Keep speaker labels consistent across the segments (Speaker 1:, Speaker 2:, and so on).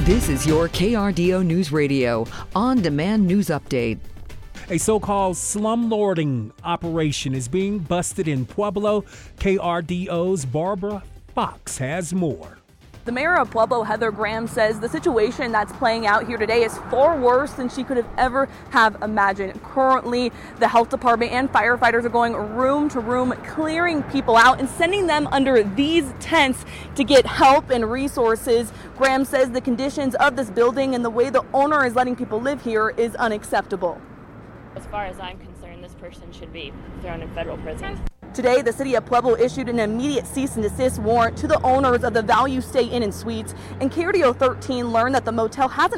Speaker 1: This is your KRDO News Radio on-demand news update.
Speaker 2: A so-called slumlording operation is being busted in Pueblo. KRDO's Barbara Fox has more.
Speaker 3: The mayor of Pueblo, Heather Graham, says the situation that's playing out here today is far worse than she could have ever have imagined. Currently, the health department and firefighters are going room to room, clearing people out and sending them under these tents to get help and resources. Graham says the conditions of this building and the way the owner is letting people live here is unacceptable.
Speaker 4: As far as I'm concerned, this person should be thrown in federal prison.
Speaker 3: Today, the city of Pueblo issued an immediate cease and desist warrant to the owners of the Value Stay Inn and Suites. And KRDO 13 learned that the motel hasn't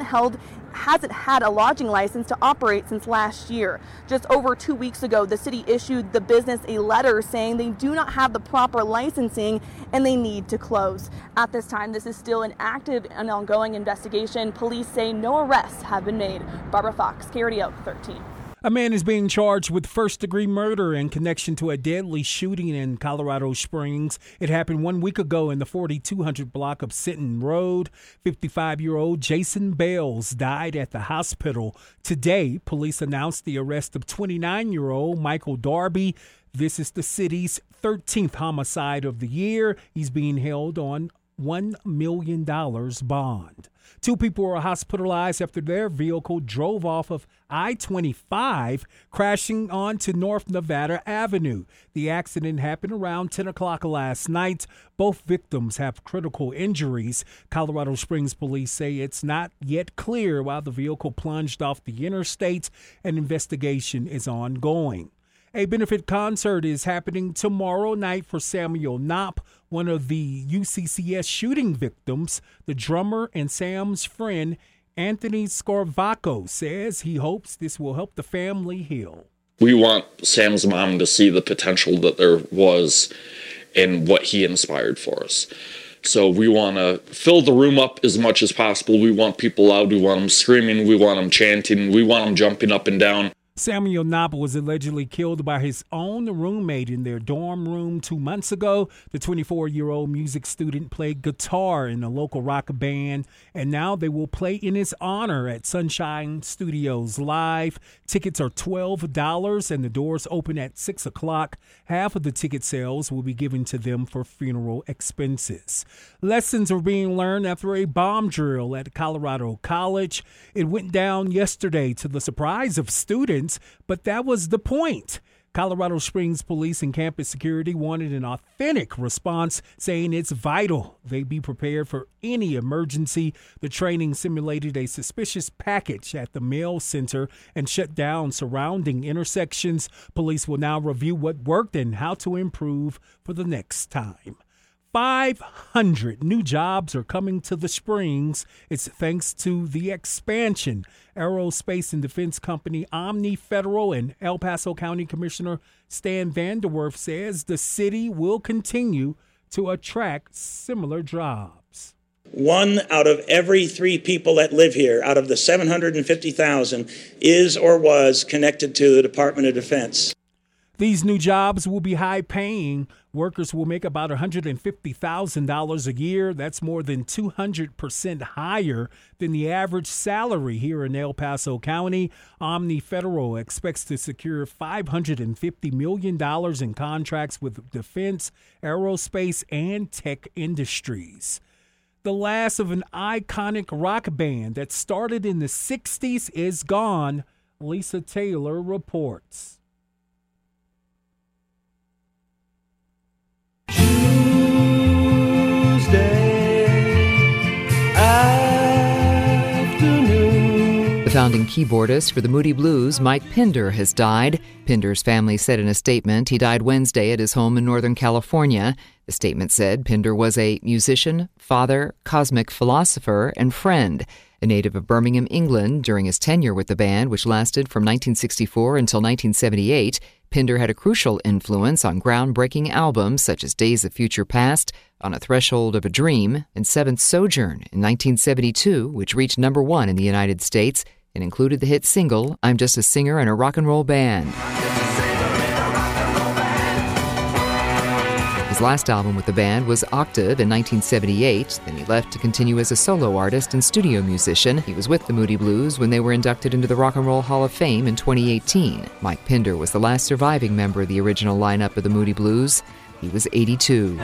Speaker 3: had a lodging license to operate since last year. Just over 2 weeks ago, the city issued the business a letter saying they do not have the proper licensing and they need to close. At this time, this is still an active and ongoing investigation. Police say no arrests have been made. Barbara Fox, KRDO 13.
Speaker 2: A man is being charged with first-degree murder in connection to a deadly shooting in Colorado Springs. It happened 1 week ago in the 4200 block of Sinton Road. 55-year-old Jason Bales died at the hospital. Today, police announced the arrest of 29-year-old Michael Darby. This is the city's 13th homicide of the year. He's being held on $1 million bond. 2 people were hospitalized after their vehicle drove off of I-25, crashing onto North Nevada Avenue. The accident happened around 10 o'clock last night. Both victims have critical injuries. Colorado Springs police say it's not yet clear why the vehicle plunged off the interstate. An investigation is ongoing. A benefit concert is happening tomorrow night for Samuel Knopp, one of the UCCS shooting victims. The drummer and Sam's friend, Anthony Scorvaco, says he hopes this will help the family heal.
Speaker 5: We want Sam's mom to see the potential that there was in what he inspired for us. So we want to fill the room up as much as possible. We want people out. We want them screaming. We want them chanting. We want them jumping up and down.
Speaker 2: Samuel Knopp was allegedly killed by his own roommate in their dorm room 2 months ago. The 24-year-old music student played guitar in a local rock band, and now they will play in his honor at Sunshine Studios Live. Tickets are $12, and the doors open at 6 o'clock. Half of the ticket sales will be given to them for funeral expenses. Lessons are being learned after a bomb drill at Colorado College. It went down yesterday to the surprise of students, but that was the point. Colorado Springs police and campus security wanted an authentic response, saying it's vital they be prepared for any emergency. The training simulated a suspicious package at the mail center and shut down surrounding intersections. Police will now review what worked and how to improve for the next time. 500 new jobs are coming to the Springs. It's thanks to the expansion. Aerospace and Defense Company Omni Federal and El Paso County Commissioner Stan Vanderwerf says the city will continue to attract similar jobs.
Speaker 6: 1 out of every 3 people that live here, out of the 750,000, is or was connected to the Department of Defense.
Speaker 2: These new jobs will be high-paying. Workers will make about $150,000 a year. That's more than 200% higher than the average salary here in El Paso County. Omni Federal expects to secure $550 million in contracts with defense, aerospace, and tech industries. The last of an iconic rock band that started in the 60s is gone, Lisa Taylor reports.
Speaker 1: The founding keyboardist for the Moody Blues, Mike Pinder, has died. Pinder's family said in a statement he died Wednesday at his home in Northern California. The statement said Pinder was a musician, father, cosmic philosopher, and friend. A native of Birmingham, England, during his tenure with the band, which lasted from 1964 until 1978, Pinder had a crucial influence on groundbreaking albums such as Days of Future Past, On a Threshold of a Dream, and Seventh Sojourn in 1972, which reached number 1 in the United States and included the hit single, I'm Just a Singer in a Rock and Roll Band. His last album with the band was Octave in 1978. Then he left to continue as a solo artist and studio musician. He was with the Moody Blues when they were inducted into the Rock and Roll Hall of Fame in 2018. Mike Pinder was the last surviving member of the original lineup of the Moody Blues. He was 82.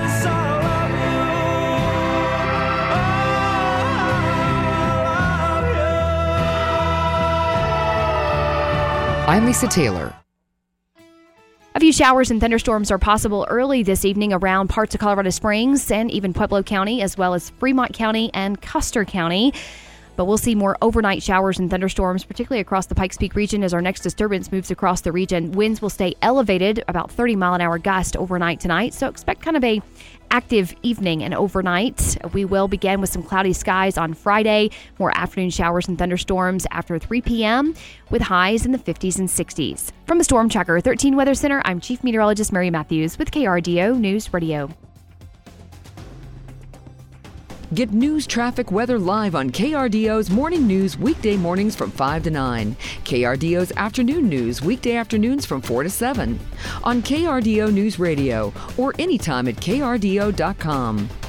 Speaker 1: I'm Lisa Taylor.
Speaker 7: A few showers and thunderstorms are possible early this evening around parts of Colorado Springs and even Pueblo County, as well as Fremont County and Custer County. But we'll see more overnight showers and thunderstorms, particularly across the Pikes Peak region as our next disturbance moves across the region. Winds will stay elevated, about 30-mile-an-hour gust overnight tonight. So expect kind of a active evening and overnight. We will begin with some cloudy skies on Friday. More afternoon showers and thunderstorms after 3 p.m. with highs in the 50s and 60s. From the Storm Tracker 13 Weather Center, I'm Chief Meteorologist Mary Matthews with KRDO News Radio.
Speaker 1: Get news, traffic, weather live on KRDO's Morning News weekday mornings from 5 to 9. KRDO's Afternoon News weekday afternoons from 4 to 7. On KRDO News Radio or anytime at krdo.com.